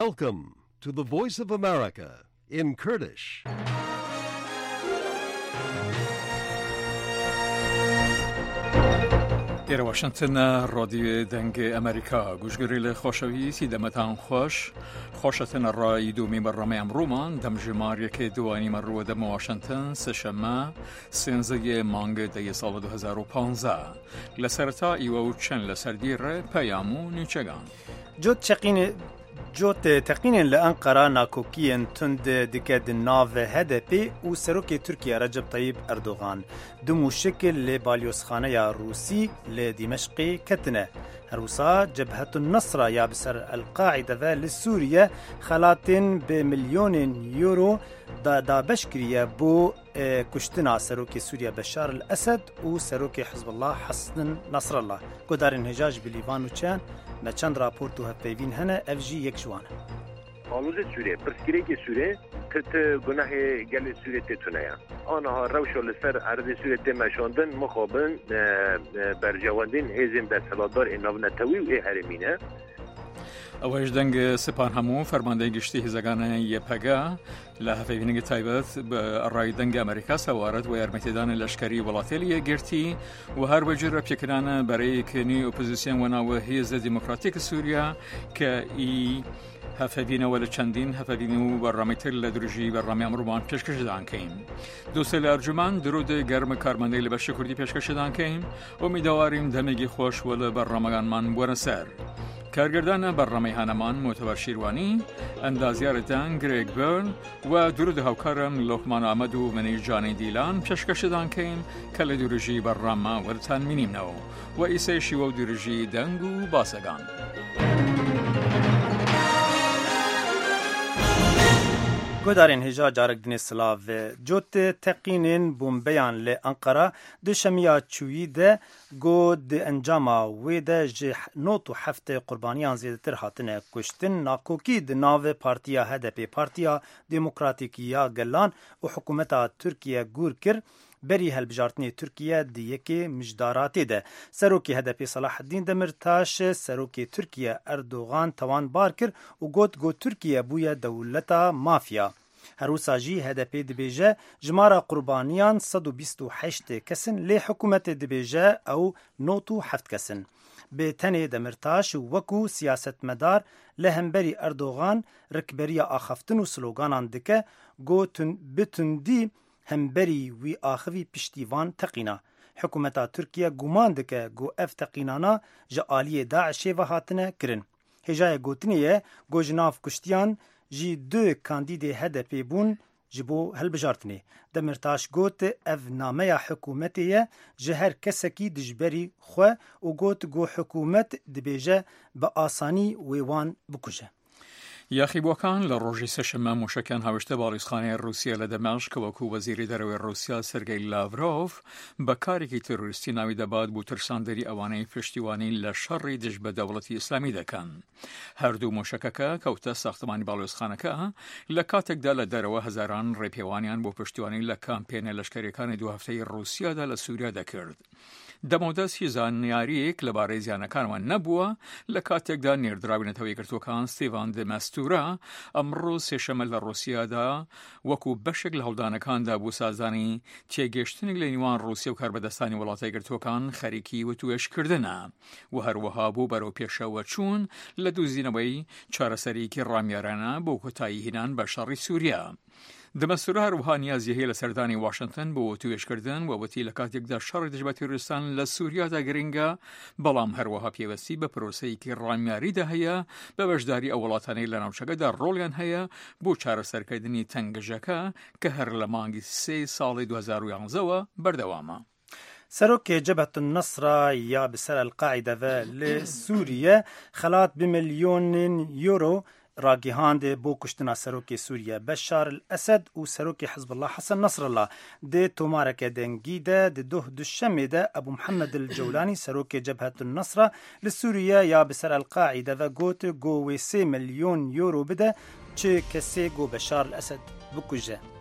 Welcome to the Voice of America in Kurdish. در واشنگتن رادیو دنگ امریکا گوشگریل خوشویسی دمتان خوشتن رای دومی برنامه امرومان دم جماری که دوانی مرو دم واشنگتن سشما سنزه مانگ دی سال 2015 لسرتا ایوو چن لسردیر پیامو نیچگان جوت تقین لأنقرة ناكوكيا تند دكاد الناف هدفي وسروكي تركيا رجب طيب أردوغان دمو شكل لباليوسخانة يا روسي لدمشق كتنة روسا جبهة النصرة يا بسر القاعدة للسوريا خلاتين بمليون يورو دا بشكرية بو كشتنا سروكي سوريا بشار الأسد وسروكي حزب الله حسن نصر الله قدار انهجاج بليفان وچان ما چند راپورت و هفپیوین هنه افجی یک جوانه آلوز سوره پرسکری که سوره تت گناه گل سوره تتونه آنها روش لسر عرض سوره تمشاندن مخابن برجواندین هزم در سلادار اناب نتوی و هرمینه اوهش دنگ سپان همو فرمانده گشتی هزگان یپگا لحفیونگ تایبت به رای دنگ امریکا سوارد و ارمتدان لشکری ولاتیلیه گرتی و هر وجر پیکنان برای کنی اپوزیسیون و ناو هیز دموکراتیک سوریا که ای هفدین ولی چندین هفدین و برنامه‌تر لدرجی برنامه امروان پیشکش دادن کیم. دوستان ارجمند درود گرم کارمنده لباس کردی پیشکش دادن کیم. امیدواریم دمگی خوش ولی برنامه‌گان من برسر. کارگردان برنامه هنمان معتبر شیروانی، اندازیارتان گریگ برن و درود هاوکارم لقمان آمد و منی جانی دیلان پیشکش دادن کیم که لدرجی برنامه ورتان مینیم نو و ایسه شیو درجی دنگو باسگان. گودارین هجا جارک دنی سلاو جوت تقینین بومبیان لأنقرة دوشمیا چویی ده گود انجاما ویده جه نوت و هفته قربانیان زیدتر هاتنه کشتن ناکوکی ده ناو پارتیا هدپی پارتیا دموکراتیکیا گلان و حکومتا ترکیه گور کر بری هلبجارتنی ترکیه دیکی مجداراتی ده سروکی هدپی صلاح الدین دمرتاش سروکی ترکیه اردوغان توان بارکر و گود ترکیه بویا دولتا مافیا هروسا جی هدپی دبیجه جمارا قربانیان 128 کسن لی حکومت دبیجه او نوتو 7 کسن به تنه دمرتاش وکو سیاست مدار لهمبری اردوغان رکبری آخفتن و سلوگانان دکه گوتن بتندی همبری وی آخوی پشتیوان تقینا حکومتا ترکیه گمان دکه گو اف تقینانا جعالی داعشی و هاتنه کرن هجای گوتنیه گو جناف کشتیان جی دو کاندیده هدپی بون جبو هلبجارتنی دمرتاش گوت اف نامه حکومتیه جهر کسکی دجبری خواه و گو حکومت دبیجه با آسانی ویوان بکجه یاخیبوکان لروجی سشما موشکان هاوشته بالیسخانه روسیه لدمشق وکو وزیر دروی روسیه سرگئی لاوروف بکاری که تروریستی ناوی دباد بو ترساندری اوانه پشتیوانی لشر دجب دولتی اسلامی دکن. هر دو موشککا کوتا ساختمانی بالیسخانه که لکاتک دل درو هزاران ریپیوانیان بو پشتیوانی لکامپین لشکریکان دو هفته روسیه دل سوریا دکرد. دمودس هیزانیاریک لباره زیانکان و نبوه لکاتک دا نیردراوی نتوی کرتوکان ستیوان دمستورا امرو سشمل روسیه دا وکو بشک لهولدانکان دا بوسازانی تیگشتنگ لنیوان روسیه و کاربدستانی ولاتای کرتوکان خریکی و تویش کردنه و هر وهابو برو پیشه و چون لدوزینوی چارسری که رامیارانه بو کتایی هینان بشاری سوریا. دمستوره روحانی از یهی لسردانی واشنگتن با تویش کردن و وتی لکات یک شر دجبه تروریستان لسوریا دا گرینگا بلام هر وها پیوستی به پروسه‌ای که رامیاری ده هیا به وجداری اولاتانی لناوچگه در رولیان هیا بو چار سرکردنی تنگجکه که هر لمانگی 3 سال 2011 بردوامه. سروك جبهة النصرة يا بسر القاعدة لسوريا خلات بمليون يورو راگیهاند بو کشتنا سروک سوریه بشار الاسد و سروک حزب الله حسن نصر الله ده تومارک دنگی ده دوشمه ده ابو محمد الجولانی سروک جبهة النصرة لسوريا یا بسر القاعده و گوت گو 3 مليون يورو بده چه کسی گو بشار الاسد بکجه